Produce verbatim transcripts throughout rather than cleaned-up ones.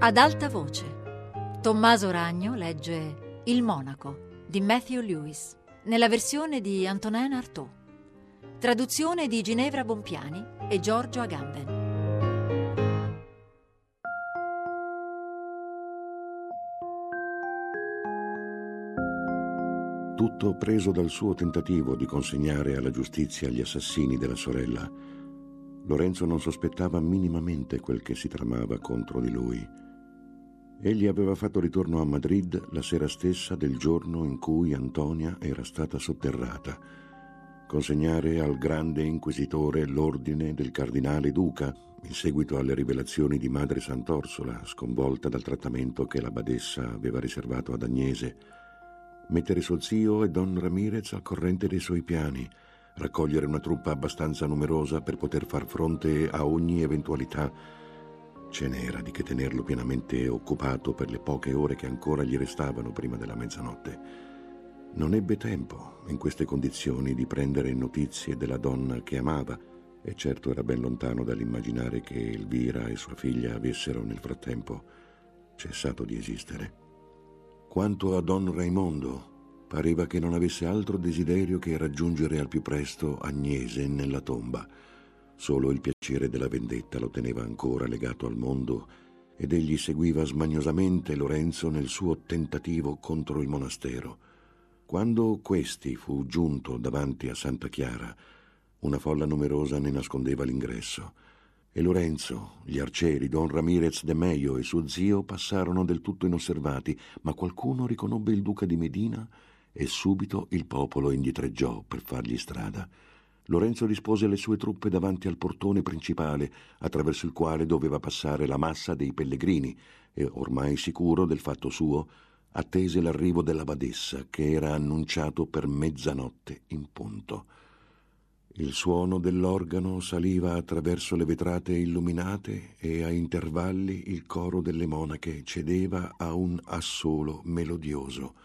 Ad alta voce, Tommaso Ragno legge Il Monaco di Matthew Lewis, nella versione di Antonin Artaud. Traduzione di Ginevra Bompiani e Giorgio Agamben. Tutto preso dal suo tentativo di consegnare alla giustizia gli assassini della sorella, Lorenzo non sospettava minimamente quel che si tramava contro di lui. Egli aveva fatto ritorno a Madrid la sera stessa del giorno in cui Antonia era stata sotterrata. Consegnare al grande inquisitore l'ordine del cardinale Duca, in seguito alle rivelazioni di madre Sant'Orsola, sconvolta dal trattamento che la badessa aveva riservato ad Agnese. Mettere suo zio e Don Ramirez al corrente dei suoi piani, raccogliere una truppa abbastanza numerosa per poter far fronte a ogni eventualità. Ce n'era di che tenerlo pienamente occupato per le poche ore che ancora gli restavano prima della mezzanotte. Non ebbe tempo, in queste condizioni, di prendere notizie della donna che amava, e certo era ben lontano dall'immaginare che Elvira e sua figlia avessero nel frattempo cessato di esistere. Quanto a Don Raimondo, pareva che non avesse altro desiderio che raggiungere al più presto Agnese nella tomba. Solo il piacere della vendetta lo teneva ancora legato al mondo ed egli seguiva smaniosamente Lorenzo nel suo tentativo contro il monastero. Quando questi fu giunto davanti a Santa Chiara, una folla numerosa ne nascondeva l'ingresso e Lorenzo, gli arcieri, Don Ramirez de Mello e suo zio passarono del tutto inosservati, ma qualcuno riconobbe il duca di Medina e subito il popolo indietreggiò per fargli strada. Lorenzo dispose le sue truppe davanti al portone principale, attraverso il quale doveva passare la massa dei pellegrini, e, ormai sicuro del fatto suo, attese l'arrivo della badessa, che era annunciato per mezzanotte in punto. Il suono dell'organo saliva attraverso le vetrate illuminate e a intervalli il coro delle monache cedeva a un assolo melodioso.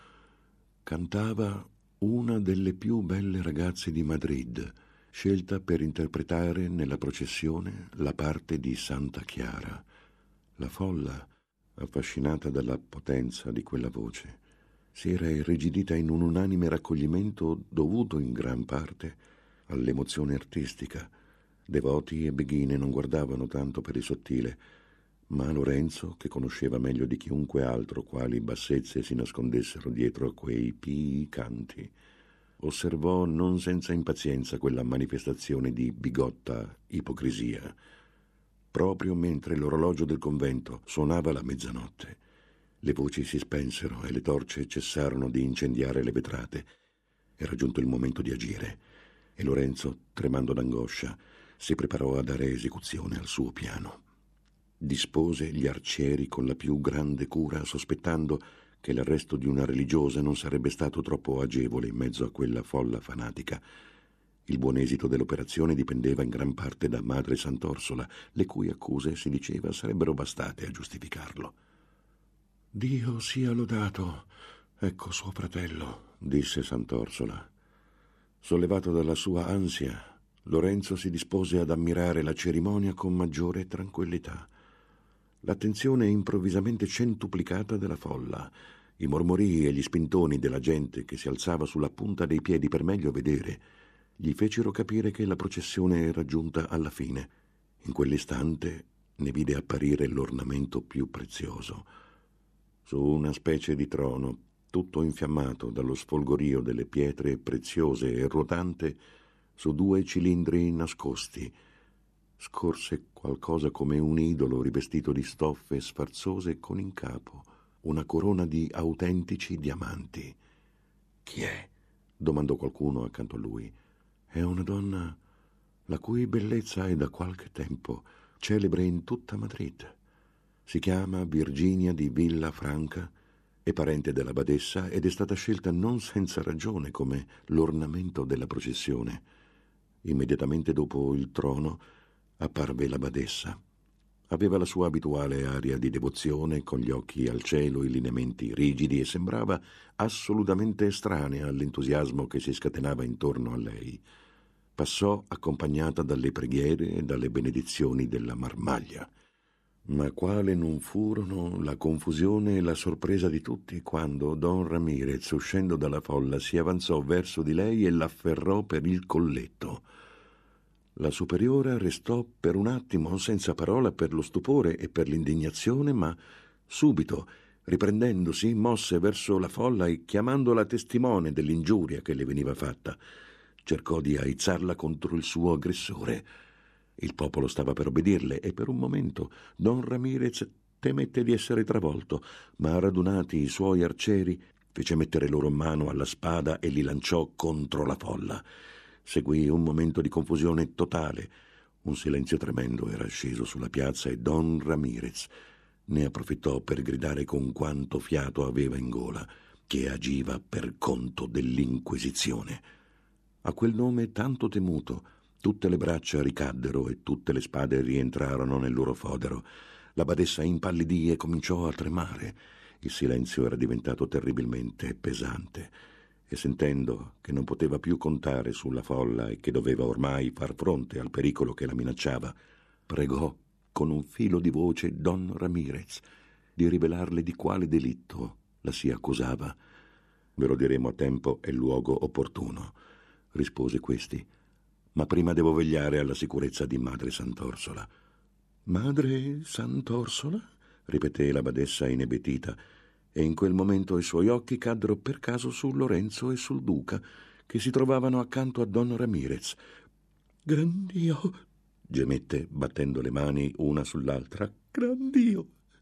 Cantava una delle più belle ragazze di Madrid, scelta per interpretare nella processione la parte di Santa Chiara. La folla, affascinata dalla potenza di quella voce, si era irrigidita in un unanime raccoglimento dovuto in gran parte all'emozione artistica. Devoti e beghine non guardavano tanto per il sottile, ma Lorenzo, che conosceva meglio di chiunque altro quali bassezze si nascondessero dietro a quei pii canti, osservò non senza impazienza quella manifestazione di bigotta ipocrisia. Proprio mentre l'orologio del convento suonava la mezzanotte, le voci si spensero e le torce cessarono di incendiare le vetrate. Era giunto il momento di agire e Lorenzo, tremando d'angoscia, si preparò a dare esecuzione al suo piano. Dispose gli arcieri con la più grande cura, sospettando che l'arresto di una religiosa non sarebbe stato troppo agevole in mezzo a quella folla fanatica. Il buon esito dell'operazione dipendeva in gran parte da madre Sant'Orsola, le cui accuse, si diceva, sarebbero bastate a giustificarlo. «Dio sia lodato, ecco suo fratello», disse Sant'Orsola. Sollevato dalla sua ansia, Lorenzo si dispose ad ammirare la cerimonia con maggiore tranquillità. L'attenzione improvvisamente centuplicata della folla, i mormorii e gli spintoni della gente che si alzava sulla punta dei piedi per meglio vedere, gli fecero capire che la processione era giunta alla fine. In quell'istante ne vide apparire l'ornamento più prezioso. Su una specie di trono, tutto infiammato dallo sfolgorio delle pietre preziose e ruotante, su due cilindri nascosti, scorse qualcosa come un idolo rivestito di stoffe sfarzose con in capo una corona di autentici diamanti. «Chi è?» domandò qualcuno accanto a lui. «È una donna la cui bellezza è da qualche tempo celebre in tutta Madrid. Si chiama Virginia di Villafranca, è parente della badessa ed è stata scelta non senza ragione come l'ornamento della processione». Immediatamente dopo il trono apparve la badessa. Aveva la sua abituale aria di devozione, con gli occhi al cielo, i lineamenti rigidi, e sembrava assolutamente estranea all'entusiasmo che si scatenava intorno a lei. Passò accompagnata dalle preghiere e dalle benedizioni della marmaglia. Ma quale non furono la confusione e la sorpresa di tutti quando don Ramirez, uscendo dalla folla, si avanzò verso di lei e l'afferrò per il colletto. La superiora restò per un attimo senza parola per lo stupore e per l'indignazione, ma subito, riprendendosi, mosse verso la folla e, chiamandola testimone dell'ingiuria che le veniva fatta, cercò di aizzarla contro il suo aggressore. Il popolo stava per obbedirle e per un momento don Ramirez temette di essere travolto, ma radunati i suoi arcieri fece mettere loro mano alla spada e li lanciò contro la folla. Seguì un momento di confusione totale. Un silenzio tremendo era sceso sulla piazza e don Ramirez ne approfittò per gridare con quanto fiato aveva in gola che agiva per conto dell'Inquisizione. A quel nome tanto temuto tutte le braccia ricaddero e tutte le spade rientrarono nel loro fodero. La badessa impallidì e cominciò a tremare. Il silenzio era diventato terribilmente pesante e, sentendo che non poteva più contare sulla folla e che doveva ormai far fronte al pericolo che la minacciava, pregò con un filo di voce don Ramirez di rivelarle di quale delitto la si accusava. «Ve lo diremo a tempo e luogo opportuno», rispose questi, «ma prima devo vegliare alla sicurezza di madre Sant'Orsola». «Madre Sant'Orsola?» ripeté la badessa inebetita, e in quel momento i suoi occhi caddero per caso su Lorenzo e sul duca, che si trovavano accanto a don Ramirez. «Gran Dio!» gemette, battendo le mani una sull'altra. «Gran Dio!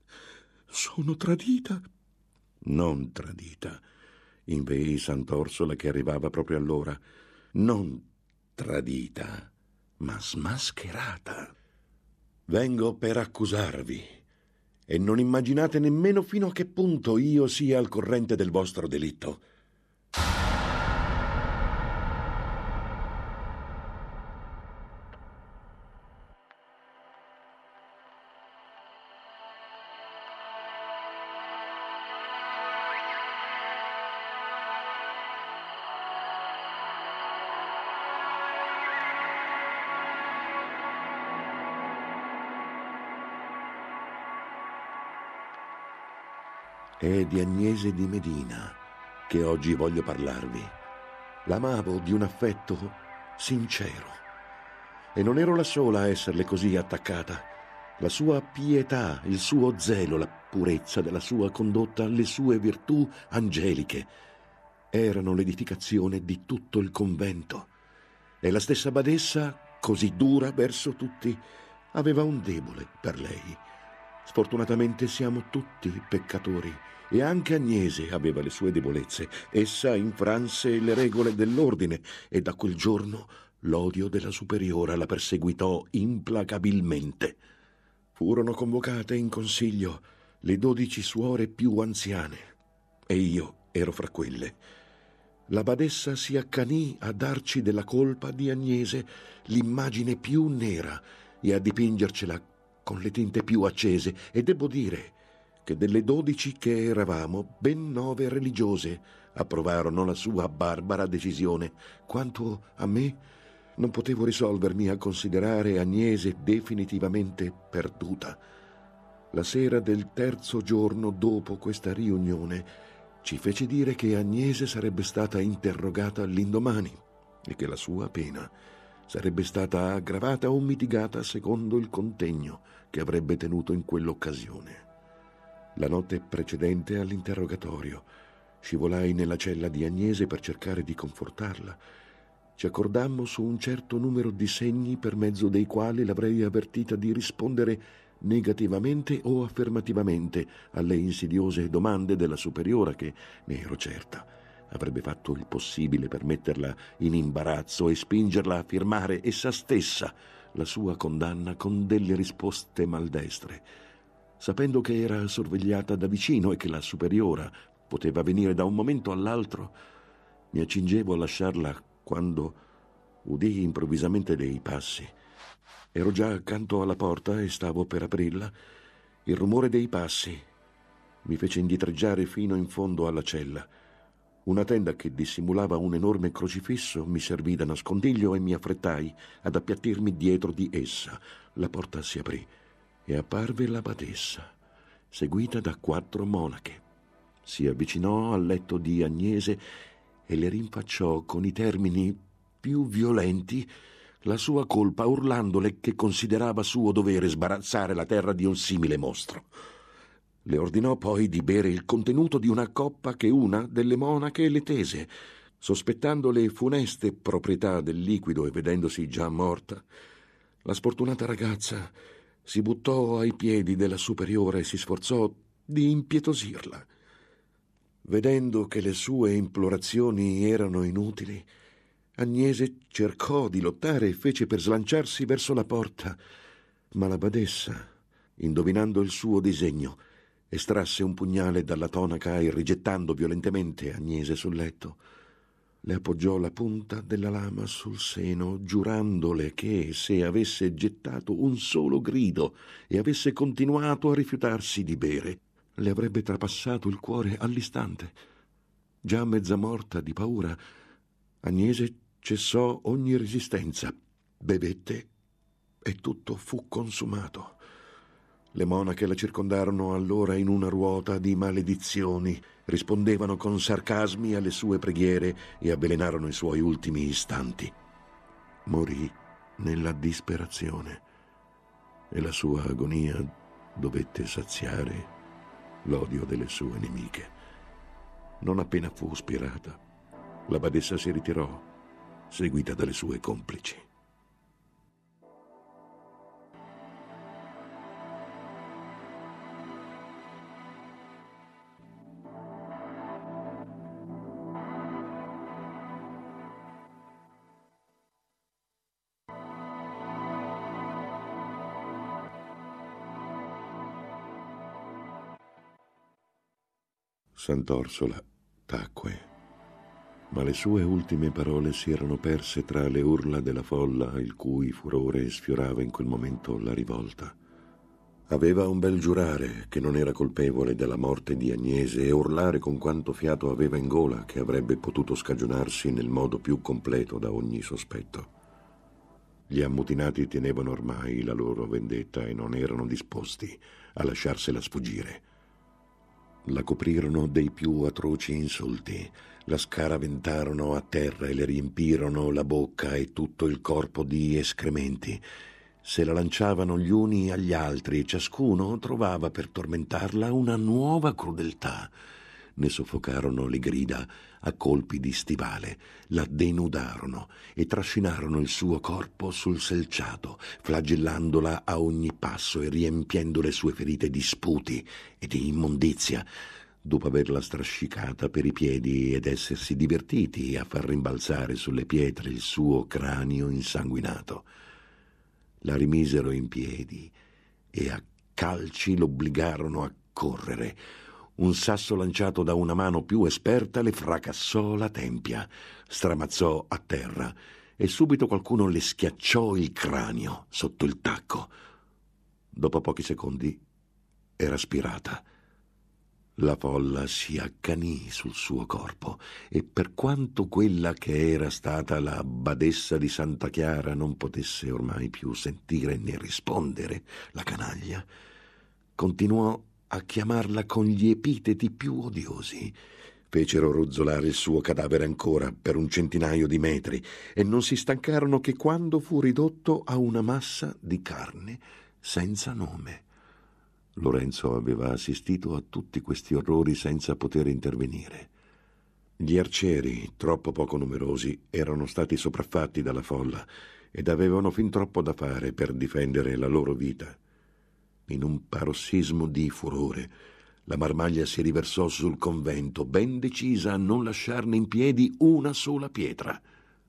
Sono tradita!» «Non tradita», inveì Sant'Orsola, che arrivava proprio allora. «Non tradita, ma smascherata. Vengo per accusarvi, e non immaginate nemmeno fino a che punto io sia al corrente del vostro delitto». È di Agnese di Medina che oggi voglio parlarvi. L'amavo di un affetto sincero e non ero la sola a esserle così attaccata. La sua pietà, il suo zelo, la purezza della sua condotta, le sue virtù angeliche erano l'edificazione di tutto il convento. E la stessa badessa, così dura verso tutti, aveva un debole per lei. Sfortunatamente siamo tutti peccatori e anche Agnese aveva le sue debolezze. Essa infranse le regole dell'ordine e da quel giorno l'odio della superiora la perseguitò implacabilmente. Furono convocate in consiglio le dodici suore più anziane e io ero fra quelle. La badessa si accanì a darci della colpa di Agnese l'immagine più nera e a dipingercela con le tinte più accese, e devo dire che delle dodici che eravamo, ben nove religiose approvarono la sua barbara decisione. Quanto a me, non potevo risolvermi a considerare Agnese definitivamente perduta. La sera del terzo giorno dopo questa riunione ci fece dire che Agnese sarebbe stata interrogata l'indomani e che la sua pena sarebbe stata aggravata o mitigata secondo il contegno che avrebbe tenuto in quell'occasione. La notte precedente all'interrogatorio scivolai nella cella di Agnese per cercare di confortarla. Ci accordammo su un certo numero di segni per mezzo dei quali l'avrei avvertita di rispondere negativamente o affermativamente alle insidiose domande della superiora che, ne ero certa, avrebbe fatto il possibile per metterla in imbarazzo e spingerla a firmare essa stessa la sua condanna con delle risposte maldestre. Sapendo che era sorvegliata da vicino e che la superiora poteva venire da un momento all'altro, mi accingevo a lasciarla quando udii improvvisamente dei passi. Ero già accanto alla porta e stavo per aprirla. Il rumore dei passi mi fece indietreggiare fino in fondo alla cella. Una tenda che dissimulava un enorme crocifisso mi servì da nascondiglio e mi affrettai ad appiattirmi dietro di essa. La porta si aprì e apparve la badessa, seguita da quattro monache. Si avvicinò al letto di Agnese e le rinfacciò con i termini più violenti la sua colpa, urlandole che considerava suo dovere sbarazzare la terra di un simile mostro. Le ordinò poi di bere il contenuto di una coppa che una delle monache le tese. Sospettando le funeste proprietà del liquido e vedendosi già morta, la sfortunata ragazza si buttò ai piedi della superiore e si sforzò di impietosirla. Vedendo che le sue implorazioni erano inutili, Agnese cercò di lottare e fece per slanciarsi verso la porta, ma la badessa, indovinando il suo disegno, estrasse un pugnale dalla tonaca e, rigettando violentemente Agnese sul letto, le appoggiò la punta della lama sul seno, giurandole che, se avesse gettato un solo grido e avesse continuato a rifiutarsi di bere, le avrebbe trapassato il cuore all'istante. Già mezza morta di paura, Agnese cessò ogni resistenza, bevette e tutto fu consumato. Le monache la circondarono allora in una ruota di maledizioni, rispondevano con sarcasmi alle sue preghiere e avvelenarono i suoi ultimi istanti. Morì nella disperazione e la sua agonia dovette saziare l'odio delle sue nemiche. Non appena fu spirata, la badessa si ritirò, seguita dalle sue complici. Sant'Orsola tacque, ma le sue ultime parole si erano perse tra le urla della folla, il cui furore sfiorava in quel momento la rivolta. Aveva un bel giurare che non era colpevole della morte di Agnese e urlare con quanto fiato aveva in gola che avrebbe potuto scagionarsi nel modo più completo da ogni sospetto. Gli ammutinati tenevano ormai la loro vendetta e non erano disposti a lasciarsela sfuggire. La coprirono dei più atroci insulti, la scaraventarono a terra e le riempirono la bocca e tutto il corpo di escrementi. Se la lanciavano gli uni agli altri e ciascuno trovava per tormentarla una nuova crudeltà. Ne soffocarono le grida a colpi di stivale, la denudarono e trascinarono il suo corpo sul selciato, flagellandola a ogni passo e riempiendo le sue ferite di sputi e di immondizia, dopo averla strascicata per i piedi ed essersi divertiti a far rimbalzare sulle pietre il suo cranio insanguinato. La rimisero in piedi e a calci l'obbligarono a correre. Un sasso lanciato da una mano più esperta le fracassò la tempia, stramazzò a terra e subito qualcuno le schiacciò il cranio sotto il tacco. Dopo pochi secondi era spirata. La folla si accanì sul suo corpo e per quanto quella che era stata la badessa di Santa Chiara non potesse ormai più sentire né rispondere la canaglia, continuò a chiamarla con gli epiteti più odiosi. Fecero rozzolare il suo cadavere ancora per un centinaio di metri e non si stancarono che quando fu ridotto a una massa di carne senza nome. Lorenzo aveva assistito a tutti questi orrori senza poter intervenire. Gli arcieri, troppo poco numerosi, erano stati sopraffatti dalla folla ed avevano fin troppo da fare per difendere la loro vita. In un parossismo di furore, la marmaglia si riversò sul convento, ben decisa a non lasciarne in piedi una sola pietra.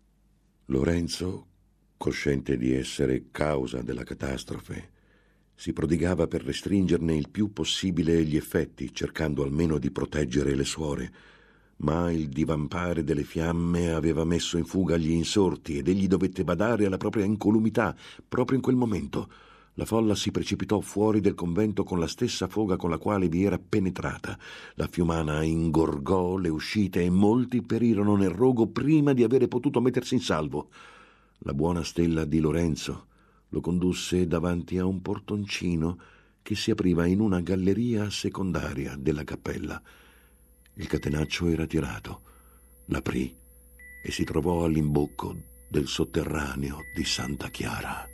Lorenzo, cosciente di essere causa della catastrofe, si prodigava per restringerne il più possibile gli effetti, cercando almeno di proteggere le suore, ma il divampare delle fiamme aveva messo in fuga gli insorti ed egli dovette badare alla propria incolumità proprio in quel momento. La folla si precipitò fuori del convento con la stessa foga con la quale vi era penetrata. La fiumana ingorgò le uscite e molti perirono nel rogo prima di avere potuto mettersi in salvo. La buona stella di Lorenzo, lo condusse davanti a un portoncino che si apriva in una galleria secondaria della cappella. Il catenaccio era tirato. L'aprì e si trovò all'imbocco del sotterraneo di Santa Chiara.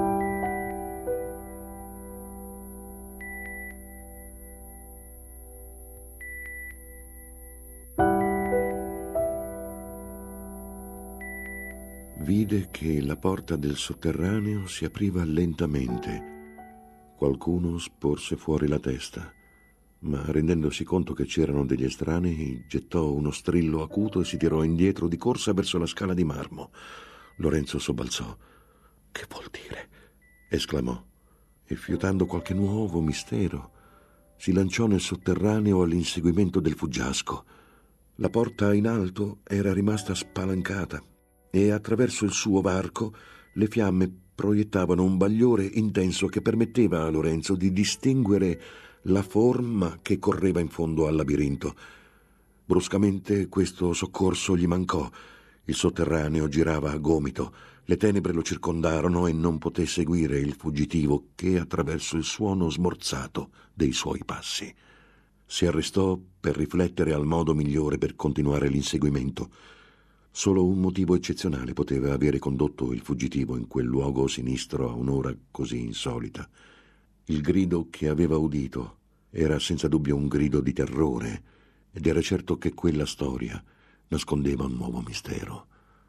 Vide che la porta del sotterraneo si apriva lentamente. Qualcuno sporse fuori la testa, ma rendendosi conto che c'erano degli estranei, gettò uno strillo acuto e si tirò indietro di corsa verso la scala di marmo. Lorenzo sobbalzò. «Che vuol dire?» esclamò, e fiutando qualche nuovo mistero, si lanciò nel sotterraneo all'inseguimento del fuggiasco. La porta in alto era rimasta spalancata e attraverso il suo varco le fiamme proiettavano un bagliore intenso che permetteva a Lorenzo di distinguere la forma che correva in fondo al labirinto. Bruscamente questo soccorso gli mancò. Il sotterraneo girava a gomito, le tenebre lo circondarono e non poté seguire il fuggitivo che attraverso il suono smorzato dei suoi passi. Si arrestò per riflettere al modo migliore per continuare l'inseguimento. Solo un motivo eccezionale poteva avere condotto il fuggitivo in quel luogo sinistro a un'ora così insolita. Il grido che aveva udito era senza dubbio un grido di terrore, ed era certo che quella storia nascondeva un nuovo mistero.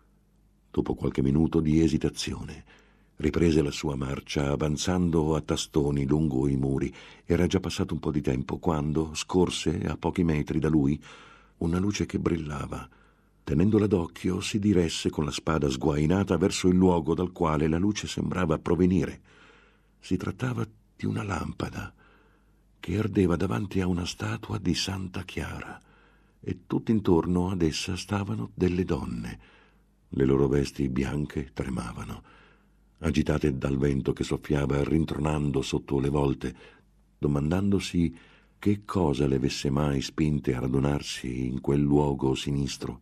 Dopo qualche minuto di esitazione, riprese la sua marcia avanzando a tastoni lungo i muri. Era già passato un po' di tempo quando scorse a pochi metri da lui una luce che brillava. Tenendola d'occhio, si diresse con la spada sguainata verso il luogo dal quale la luce sembrava provenire. Si trattava di una lampada che ardeva davanti a una statua di Santa Chiara, e tutt'intorno ad essa stavano delle donne. Le loro vesti bianche tremavano, agitate dal vento che soffiava rintronando sotto le volte, domandandosi che cosa le avesse mai spinte a radunarsi in quel luogo sinistro.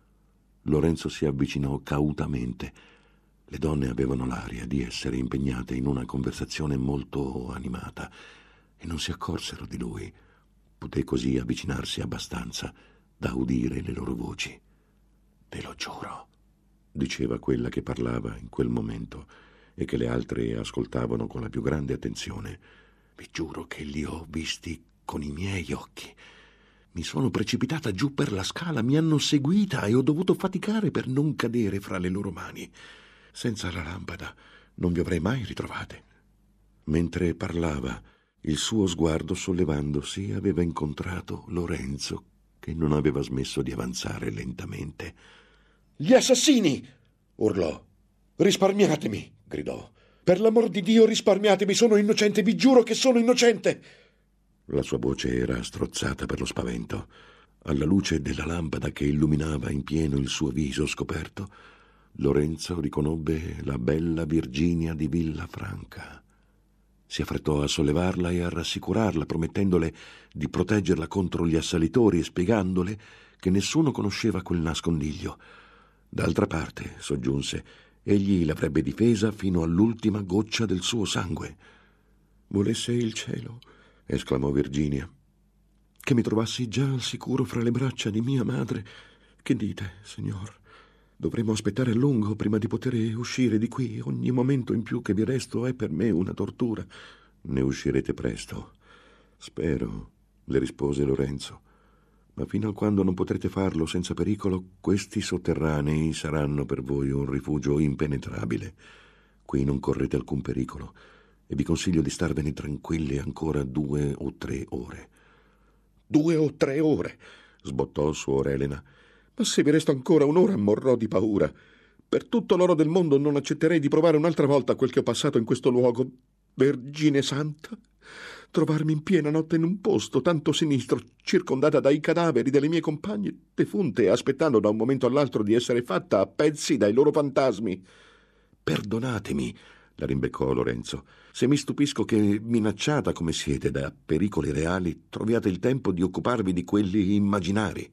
Lorenzo si avvicinò cautamente. Le donne avevano l'aria di essere impegnate in una conversazione molto animata e non si accorsero di lui. Poté così avvicinarsi abbastanza da udire le loro voci. «Te lo giuro», diceva quella che parlava in quel momento e che le altre ascoltavano con la più grande attenzione. «Vi giuro che li ho visti con i miei occhi. Mi sono precipitata giù per la scala, mi hanno seguita e ho dovuto faticare per non cadere fra le loro mani. Senza la lampada non vi avrei mai ritrovate». Mentre parlava, il suo sguardo, sollevandosi, aveva incontrato Lorenzo, che non aveva smesso di avanzare lentamente. «Gli assassini!» urlò. «Risparmiatemi!» gridò. «Per l'amor di Dio, risparmiatemi! Sono innocente, vi giuro che sono innocente!» La sua voce era strozzata per lo spavento. Alla luce della lampada che illuminava in pieno il suo viso scoperto, Lorenzo riconobbe la bella Virginia di Villafranca. Si affrettò a sollevarla e a rassicurarla, promettendole di proteggerla contro gli assalitori e spiegandole che nessuno conosceva quel nascondiglio. D'altra parte, soggiunse, egli l'avrebbe difesa fino all'ultima goccia del suo sangue. «Volesse il cielo», esclamò Virginia, «che mi trovassi già al sicuro fra le braccia di mia madre. Che dite, signor? Dovremo aspettare a lungo prima di poter uscire di qui. Ogni momento in più che vi resto è per me una tortura». «Ne uscirete presto, spero», le rispose Lorenzo. «Ma fino a quando non potrete farlo senza pericolo, questi sotterranei saranno per voi un rifugio impenetrabile. Qui non correte alcun pericolo e vi consiglio di starvene tranquilli ancora due o tre ore». «Due o tre ore?» sbottò suor Elena. «Ma se vi resto ancora un'ora morrò di paura. Per tutto l'oro del mondo non accetterei di provare un'altra volta quel che ho passato in questo luogo. Vergine Santa, trovarmi in piena notte in un posto tanto sinistro, circondata dai cadaveri delle mie compagne defunte, aspettando da un momento all'altro di essere fatta a pezzi dai loro fantasmi». «Perdonatemi», la rimbeccò Lorenzo, «se mi stupisco che, minacciata come siete da pericoli reali, troviate il tempo di occuparvi di quelli immaginari».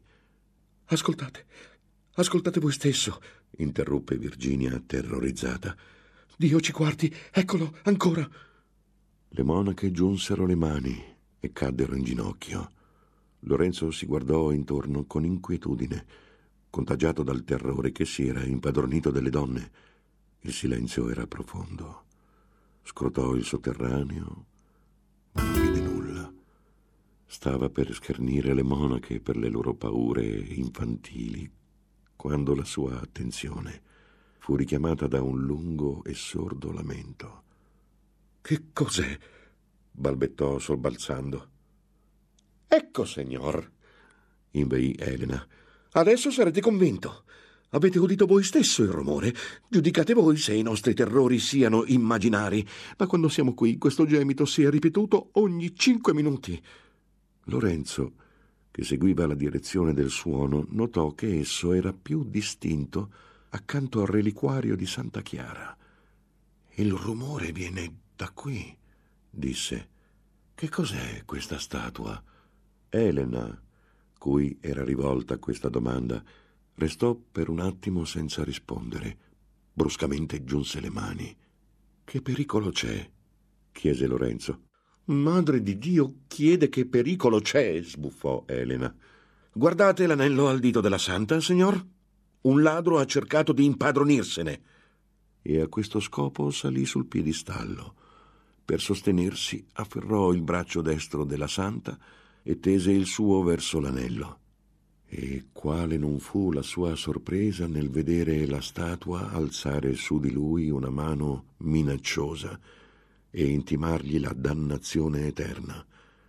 «Ascoltate, ascoltate voi stesso», interruppe Virginia terrorizzata. Dio ci guardi, eccolo, ancora. Le monache giunsero le mani e caddero in ginocchio. Lorenzo si guardò intorno con inquietudine, contagiato dal terrore che si era impadronito delle donne. Il silenzio era profondo. Scrutò il sotterraneo, ma non vide nulla. Stava per schernire le monache per le loro paure infantili, quando la sua attenzione fu richiamata da un lungo e sordo lamento. «Che cos'è?» balbettò sobbalzando. «Ecco, signor», inveì Elena. «Adesso sarete convinto. Avete udito voi stesso il rumore. Giudicate voi se i nostri terrori siano immaginari. Ma quando siamo qui, questo gemito si è ripetuto ogni cinque minuti». Lorenzo, che seguiva la direzione del suono, notò che esso era più distinto accanto al reliquario di Santa Chiara. «Il rumore viene da qui», disse. «Che cos'è questa statua?» Elena, cui era rivolta questa domanda, restò per un attimo senza rispondere. Bruscamente giunse le mani. «Che pericolo c'è?» chiese Lorenzo. «Madre di Dio, chiede che pericolo c'è», sbuffò Elena. «Guardate l'anello al dito della santa, signor? Un ladro ha cercato di impadronirsene». E a questo scopo salì sul piedistallo. Per sostenersi afferrò il braccio destro della santa e tese il suo verso l'anello. E quale non fu la sua sorpresa nel vedere la statua alzare su di lui una mano minacciosa e intimargli la dannazione eterna.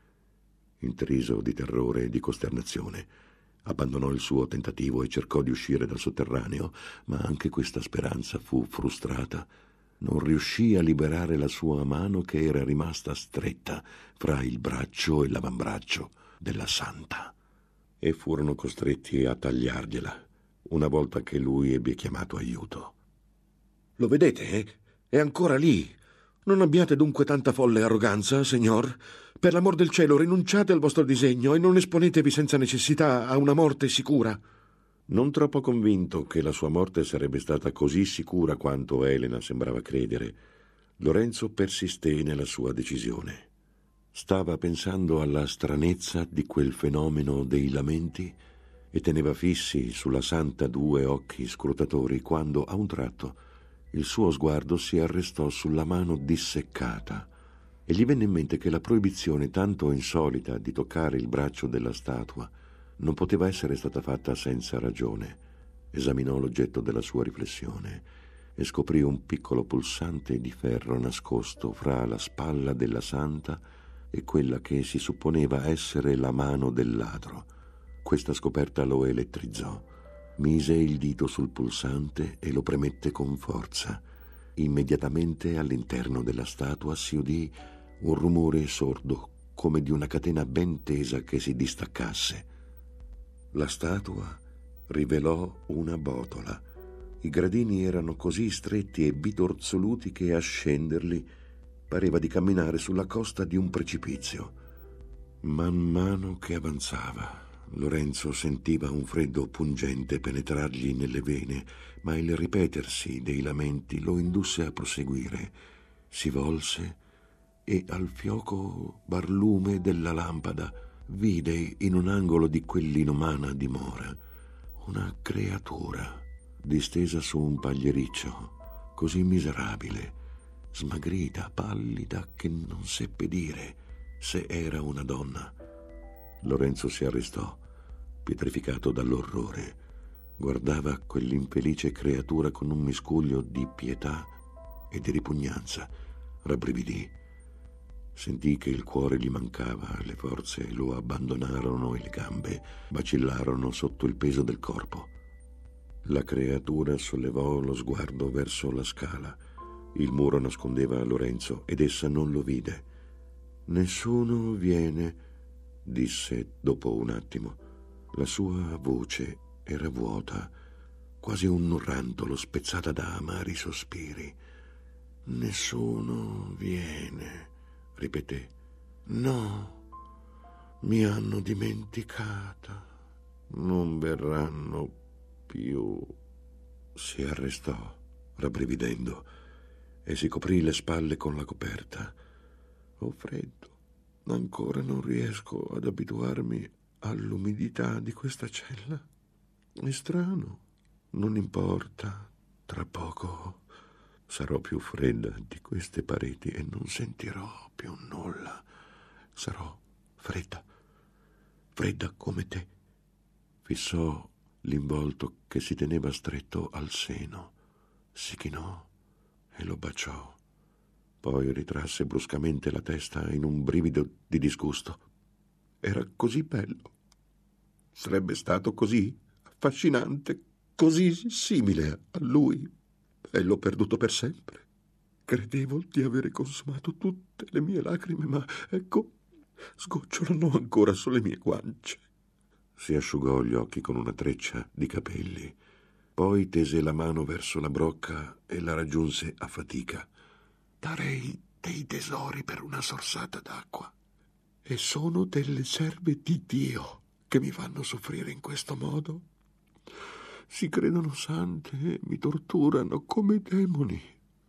Intriso di terrore e di costernazione, abbandonò il suo tentativo e cercò di uscire dal sotterraneo, ma anche questa speranza fu frustrata. Non riuscì a liberare la sua mano, che era rimasta stretta fra il braccio e l'avambraccio della santa, e furono costretti a tagliargliela una volta che lui ebbe chiamato aiuto. «Lo vedete? È ancora lì. Non abbiate dunque tanta folle arroganza, signor. Per l'amor del cielo, rinunciate al vostro disegno e non esponetevi senza necessità a una morte sicura». Non troppo convinto che la sua morte sarebbe stata così sicura quanto Elena sembrava credere, Lorenzo persisté nella sua decisione. Stava pensando alla stranezza di quel fenomeno dei lamenti e teneva fissi sulla santa due occhi scrutatori quando, a un tratto, il suo sguardo si arrestò sulla mano disseccata e gli venne in mente che la proibizione tanto insolita di toccare il braccio della statua non poteva essere stata fatta senza ragione. Esaminò l'oggetto della sua riflessione e scoprì un piccolo pulsante di ferro nascosto fra la spalla della santa e quella che si supponeva essere la mano del ladro. Questa scoperta lo elettrizzò. Mise il dito sul pulsante e lo premette con forza. Immediatamente all'interno della statua si udì un rumore sordo, come di una catena ben tesa che si distaccasse. La statua rivelò una botola. I gradini erano così stretti e bitorzoluti che a scenderli pareva di camminare sulla costa di un precipizio. Man mano che avanzava, Lorenzo sentiva un freddo pungente penetrargli nelle vene, ma il ripetersi dei lamenti lo indusse a proseguire. Si volse e al fioco barlume della lampada vide in un angolo di quell'inumana dimora una creatura distesa su un pagliericcio, così miserabile, smagrita, pallida, che non seppe dire se era una donna. Lorenzo si arrestò, pietrificato dall'orrore. Guardava quell'infelice creatura con un miscuglio di pietà e di ripugnanza. Rabbrividì. Sentì che il cuore gli mancava, le forze lo abbandonarono e le gambe vacillarono sotto il peso del corpo. La creatura sollevò lo sguardo verso la scala. Il muro nascondeva Lorenzo ed essa non lo vide. «Nessuno viene», disse dopo un attimo. La sua voce era vuota, quasi un rantolo spezzata da amari sospiri. «Nessuno viene», ripeté. «No, mi hanno dimenticata. Non verranno più». Si arrestò, rabbrividendo, e si coprì le spalle con la coperta. Ho freddo, ancora non riesco ad abituarmi all'umidità di questa cella. È strano, non importa, tra poco sarò più fredda di queste pareti e non sentirò più nulla. Sarò fredda, fredda come te. Fissò l'involto che si teneva stretto al seno, si chinò e lo baciò. Poi ritrasse bruscamente la testa in un brivido di disgusto. Era così bello. Sarebbe stato così affascinante, così simile a lui, e l'ho perduto per sempre. Credevo di avere consumato tutte le mie lacrime, ma ecco, sgocciolano ancora sulle mie guance. Si asciugò gli occhi con una treccia di capelli, poi tese la mano verso la brocca e la raggiunse a fatica. Darei dei tesori per una sorsata d'acqua, e sono delle serve di Dio che mi fanno soffrire in questo modo. Si credono sante e mi torturano come demoni.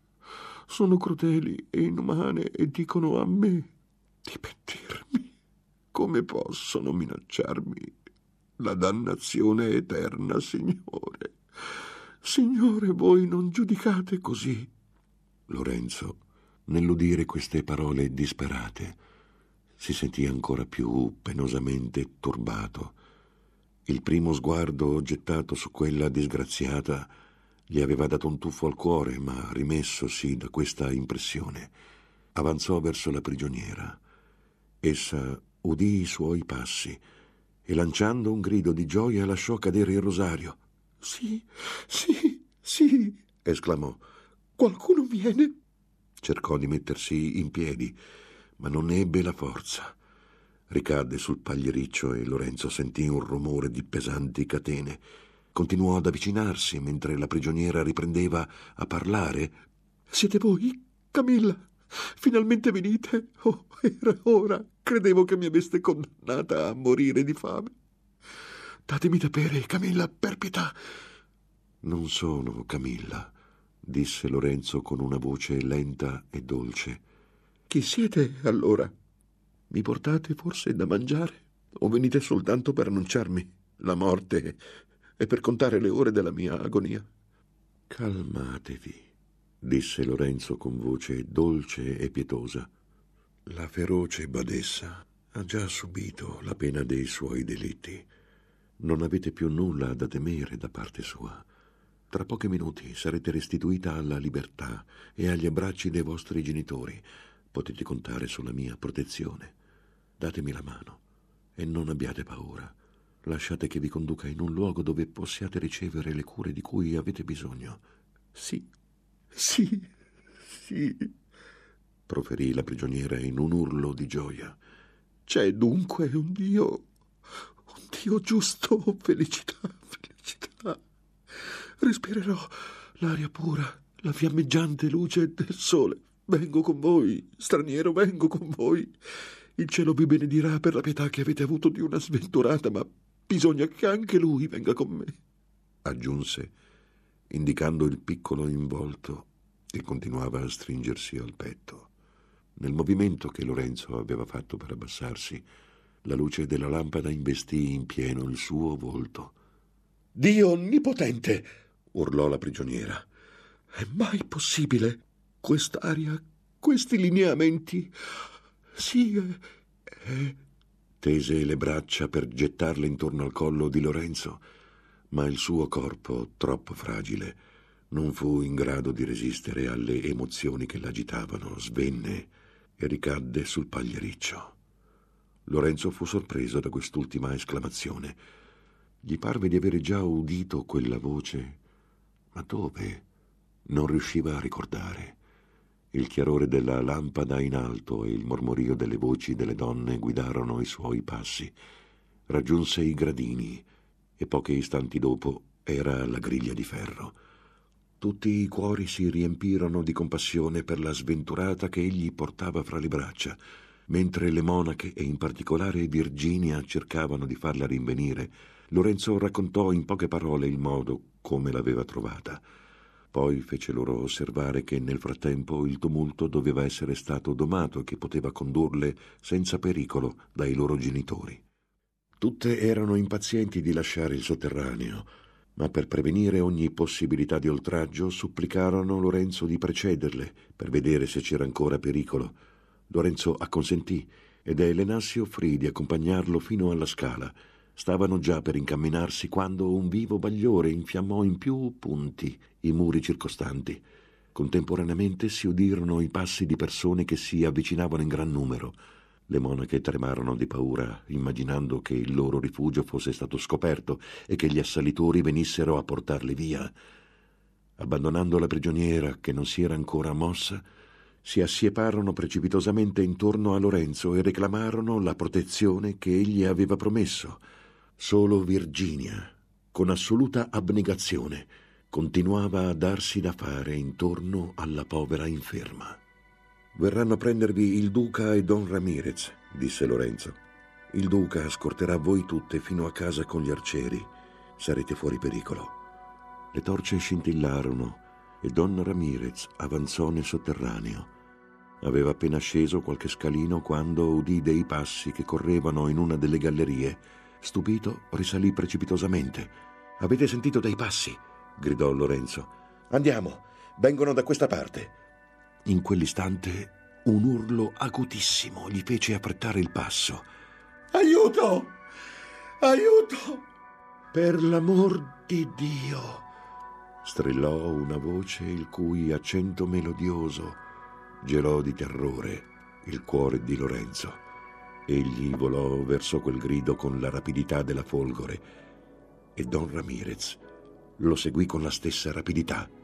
Sono crudeli e inumane e dicono a me di pentirmi. Come possono minacciarmi la dannazione eterna, Signore? Signore, voi non giudicate così. Lorenzo, nell'udire queste parole disperate, si sentì ancora più penosamente turbato. Il primo sguardo gettato su quella disgraziata gli aveva dato un tuffo al cuore, ma rimessosi da questa impressione, avanzò verso la prigioniera. Essa udì i suoi passi e, lanciando un grido di gioia, lasciò cadere il rosario. «Sì, sì, sì!» esclamò. «Qualcuno viene?» Cercò di mettersi in piedi, ma non ne ebbe la forza. Ricadde sul pagliericcio e Lorenzo sentì un rumore di pesanti catene. Continuò ad avvicinarsi mentre la prigioniera riprendeva a parlare. «Siete voi, Camilla? Finalmente venite? Oh, era ora. Credevo che mi aveste condannata a morire di fame. Datemi da bere, Camilla, per pietà!» «Non sono Camilla», disse Lorenzo con una voce lenta e dolce. «Chi siete, allora? Mi portate forse da mangiare? O venite soltanto per annunciarmi la morte e per contare le ore della mia agonia?» «Calmatevi», disse Lorenzo con voce dolce e pietosa. «La feroce badessa ha già subito la pena dei suoi delitti. Non avete più nulla da temere da parte sua. Tra pochi minuti sarete restituita alla libertà e agli abbracci dei vostri genitori. Potete contare sulla mia protezione. Datemi la mano e non abbiate paura. Lasciate che vi conduca in un luogo dove possiate ricevere le cure di cui avete bisogno». «Sì, sì, sì», proferì la prigioniera in un urlo di gioia. «C'è dunque un Dio, un Dio giusto, felicità, felicità. Respirerò l'aria pura, la fiammeggiante luce del sole. Vengo con voi, straniero, vengo con voi. Il cielo vi benedirà per la pietà che avete avuto di una sventurata, ma bisogna che anche lui venga con me», aggiunse, indicando il piccolo involto che continuava a stringersi al petto. Nel movimento che Lorenzo aveva fatto per abbassarsi, la luce della lampada investì in pieno il suo volto. «Dio onnipotente!» urlò la prigioniera. «È mai possibile? Quest'aria, questi lineamenti? Sì, è, è...» Tese le braccia per gettarle intorno al collo di Lorenzo, ma il suo corpo, troppo fragile, non fu in grado di resistere alle emozioni che l'agitavano. Svenne e ricadde sul pagliericcio. Lorenzo fu sorpreso da quest'ultima esclamazione. Gli parve di avere già udito quella voce, ma dove? Non riusciva a ricordare. Il chiarore della lampada in alto e il mormorio delle voci delle donne guidarono i suoi passi. Raggiunse i gradini e pochi istanti dopo era alla griglia di ferro. Tutti i cuori si riempirono di compassione per la sventurata che egli portava fra le braccia, mentre le monache e in particolare Virginia cercavano di farla rinvenire. Lorenzo raccontò in poche parole il modo come l'aveva trovata. Poi fece loro osservare che nel frattempo il tumulto doveva essere stato domato e che poteva condurle senza pericolo dai loro genitori. Tutte erano impazienti di lasciare il sotterraneo, ma per prevenire ogni possibilità di oltraggio supplicarono Lorenzo di precederle per vedere se c'era ancora pericolo. Lorenzo acconsentì ed Elena si offrì di accompagnarlo fino alla scala. Stavano già per incamminarsi quando un vivo bagliore infiammò in più punti i muri circostanti. Contemporaneamente si udirono i passi di persone che si avvicinavano in gran numero. Le monache tremarono di paura, immaginando che il loro rifugio fosse stato scoperto e che gli assalitori venissero a portarli via. Abbandonando la prigioniera, che non si era ancora mossa, si assieparono precipitosamente intorno a Lorenzo e reclamarono la protezione che egli aveva promesso. Solo Virginia, con assoluta abnegazione, continuava a darsi da fare intorno alla povera inferma. «Verranno a prendervi il duca e don Ramirez», disse Lorenzo. «Il duca scorterà voi tutte fino a casa con gli arcieri. Sarete fuori pericolo». Le torce scintillarono e don Ramirez avanzò nel sotterraneo. Aveva appena sceso qualche scalino quando udì dei passi che correvano in una delle gallerie. Stupito, risalì precipitosamente. «Avete sentito dei passi?» gridò Lorenzo. «Andiamo, vengono da questa parte». In quell'istante un urlo acutissimo gli fece affrettare il passo. «Aiuto! Aiuto! Per l'amor di Dio!» strillò una voce il cui accento melodioso gelò di terrore il cuore di Lorenzo. Egli volò verso quel grido con la rapidità della folgore e don Ramirez lo seguì con la stessa rapidità.